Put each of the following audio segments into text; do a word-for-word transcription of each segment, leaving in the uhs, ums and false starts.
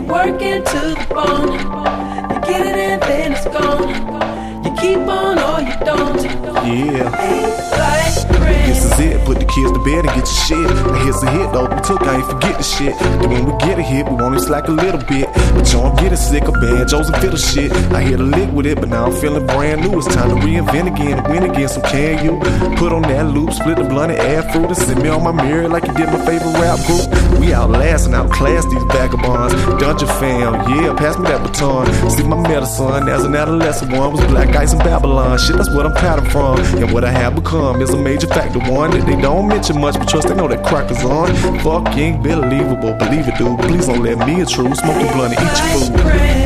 working to the bone. You get it and then it's gone. You keep on or you don't. Yeah. Like rain. This is it, put the kids to bed and get your shit. Now here's a hit though, we took, I ain't forget the shit. Then when we get a hit, we won't even slack a little bit. But you don't get it sick of banjos and fiddle shit. I hit a lick with it, but now I'm feeling brand new. It's time to reinvent again and win again, so can you? Put on that loop, split the blunt and add fruit, and send me on my mirror like you did my favorite rap group. We outlast and outclass these vagabonds. Dungeon fam, yeah, pass me that baton. See my medicine as an adolescent one was black ice in Babylon. Shit, that's what I'm patterned from. And what I have become is a major factor, one that they don't mention much, but trust they know that crack is on. Fucking believable, believe it, dude. Please don't let me intrude. Smoke your blunt and eat your food.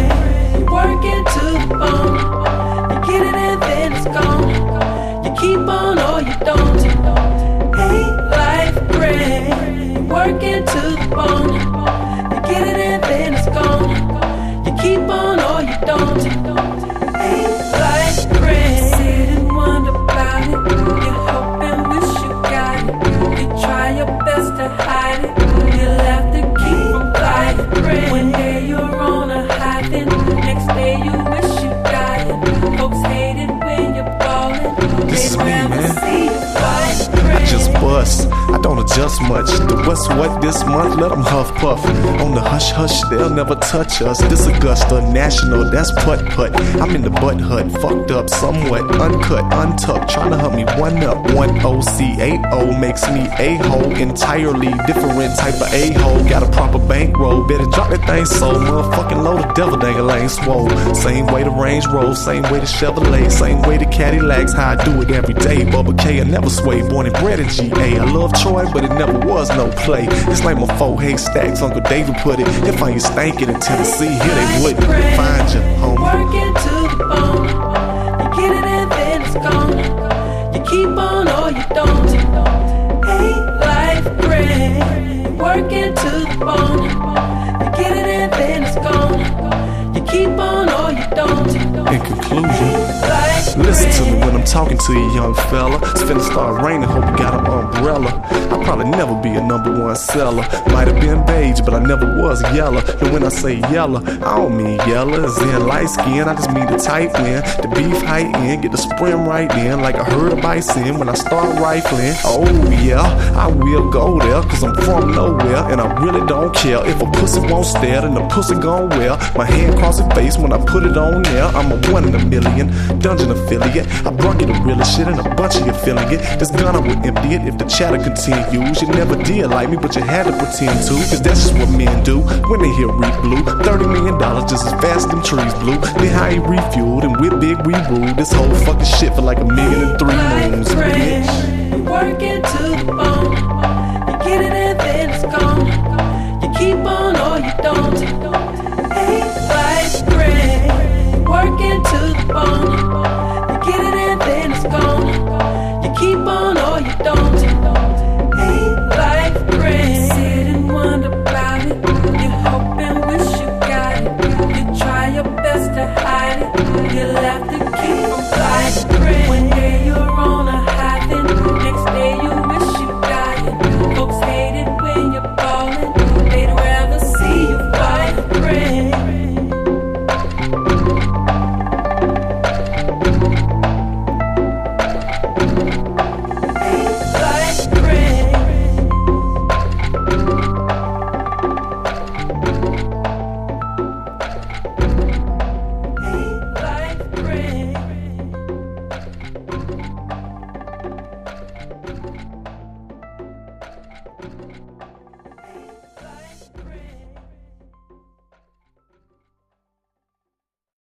You working to the bone. You get it and then it's gone. You keep on or you don't. Hey, life rain. Working to the bone. You get it and then it's gone. You keep on or you don't. Hey, life rain. Sit and wonder about it. You hope and wish you got it. You try your best to hide it. You have to keep from life rain. One day you're on a high, then next day you wish you got it. Folks hate it when you're ballin'. This is me, man. See you I just bust, I don't adjust much. The what's what this month, let them huff puff. On the hush hush, they'll never touch us. This Augusta National, that's putt putt. I'm in the butt hut, fucked up somewhat, uncut, untucked, trying to hunt me one up. One O C eight O makes me a-hole, entirely different type of a-hole. Got a proper bankroll, better drop that thing so motherfucking low, the devil dangle ain't swole. Same way the Range Rover, same way the Chevrolet, same way the Cadillacs, how I do it every day. Bubba K, I never sway, born and bred in G A. I love Troy, but it never was no play. It's like my four haystacks, Uncle David put it. If I ain't stankin' in Tennessee, here they wouldn't find you, homie. Working to the bone. You get it and then it's gone. You keep on or you don't. Hey, life rain. Working to the bone. You get it and then it's gone. You keep on or you don't. In conclusion, listen to me when I'm talking to you, young fella. It's finna start raining, hope you got an umbrella. I'll probably never be a number one seller. Might have been beige, but I never was yellow. And when I say yellow, I don't mean yellow as in light skin. I just mean the tight end, the beef height end, get the spring right in, like a herd of bison when I start rifling. Oh yeah, I will go there, cause I'm from nowhere, and I really don't care if a pussy won't stare, then the pussy gon' wear my hand across the face when I put it on there. I'm a one in a million dungeon affiliate. I brought you the realest shit and a bunch of you feeling it. This gun I would empty it if the chatter continues. You never did like me, but you had to pretend to, cause that's just what men do when they hear Reap Blue. thirty million dollars just as fast as them trees blew. Then how he refueled and with big we ruled this whole fucking shit for like a million and three moons, bitch. Working to the bone.